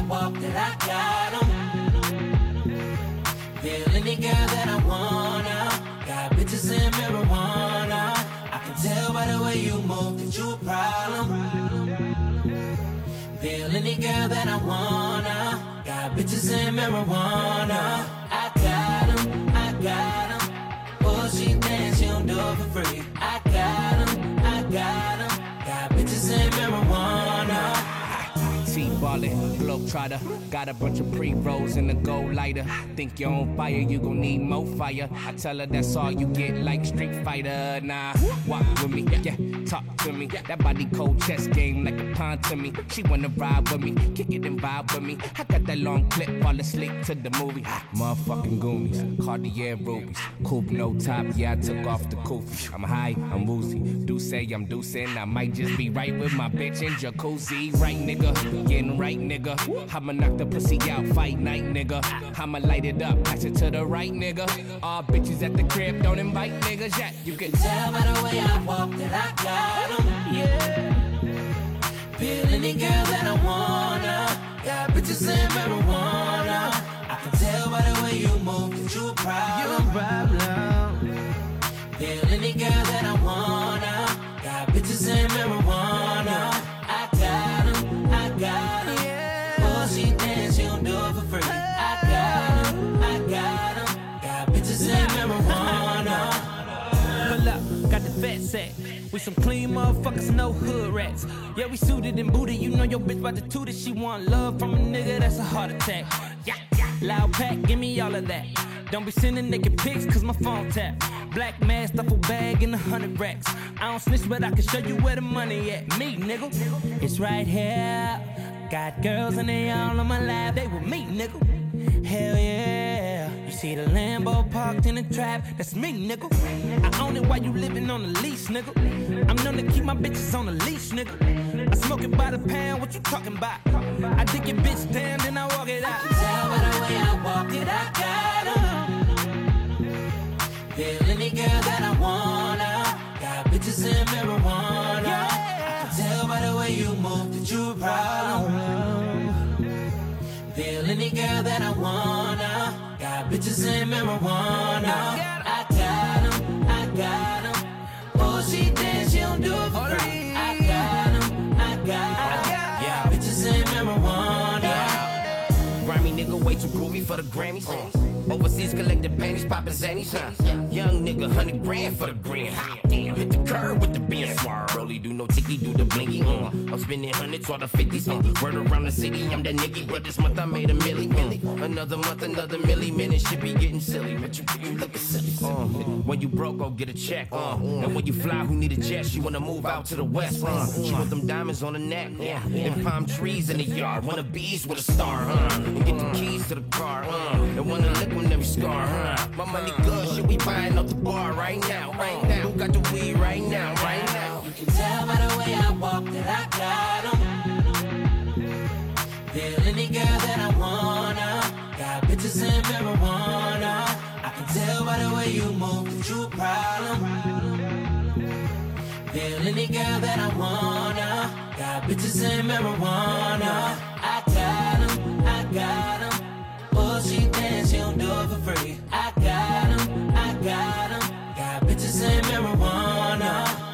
walk that I got 'em. Feel any girl that I wanna. Got bitches in marijuana. I can tell by the way you move that you a problem. Feel any girl that I wanna. Got bitches in marijuana. I got 'em, I got 'em. Oh, she dance, she don't do it for free. I got 'em, I got 'em. Got bitches in marijuana. T-ballin', globetrotter. Got a bunch of pre-rolls in the gold lighter. Think you're on fire, you gon' need more fire. I tell her that's all you get, like Street Fighter. Nah, walk with me, yeah, talk to me. That body cold chess game like a pawn to me. She wanna ride with me, kick it and vibe with me. I got that long clip, fall asleep to the movie. Motherfucking Goonies, Cartier rubies. Coupe no top, yeah, I took off the kufi. I'm high, I'm woozy. Do say I'm deucing, I might just be right with my bitch in jacuzzi. Right, nigga, getting right, nigga. I'ma knock the pussy out, fight night, nigga. I'ma light it up, pass it to the right, nigga. All bitches at the crib, don't invite niggas yet. You can tell by the way I walk that I got 'em. Yeah. Feel any girl that I wanna. Got bitches in marijuana. I can tell by the way you move that you a problem. Feel any girl that I wanna. Got bitches in marijuana. I got 'em, I got 'em. Oh, she dance, she don't do it for free. I got 'em, I got 'em. Got bitches in marijuana. Pull up, got the fat sack. We some clean motherfuckers, no hood rats. Yeah, we suited and booted. You know your bitch about to toot it. She want love from a nigga, that's a heart attack. Yeah, yeah. Loud pack, give me all of that. Don't be sending naked pics, cause my phone tap. Black mask, duffel bag, and 100 racks. I don't snitch, but I can show you where the money at. Me, nigga. It's right here. Got girls and they all on my lap. They with me, nigga. Hell yeah. You see the Lambo parked in the trap. That's me, nigga. I own it while you living on the lease, nigga. I'm known to keep my bitches on the leash, nigga. I smoke it by the pound, what you talking about? I dig your bitch down, then I walk it out. I can tell by the way I walk it, I got 'em. Feel any girl that I wanna. Got bitches in marijuana. I can tell by the way you move that you a problem. Feel any girl that I wanna. Got bitches in marijuana. I got 'em, I got 'em. Oh, she dance, she don't do it for free. I got 'em, I got 'em. Yeah, bitches in marijuana. Grimy nigga way too groovy for the Grammys. Overseas collecting panties, poppin' zannies, Young nigga, 100 grand for the green. Hit the curb with the Benz. Rolly do no ticky, do the blinky. I'm spending hundreds or the 50s. Word around the city, I'm that nigga. But this month I made a milli. Another month, another milli. Man, it should be getting silly. But you lookin' silly. When you broke, go get a check. And when you fly, who need a jet? She wanna move out to the west. She want them diamonds on the neck. And palm trees in the yard. Wanna bees with a star, And get the keys to the car, And wanna lick on every scar, My money good, shit, we buying up the bar right now, Who got the weed right now, right now? You can tell by the way I walk that I got 'em. Feel any girl that I wanna. Got bitches in marijuana. I can tell by the way you move that you a problem. Feel any girl that I wanna. Got bitches in marijuana. I got 'em, I got 'em. Oh, she dance, she don't do it for free. I got 'em, I got 'em. Got bitches in marijuana.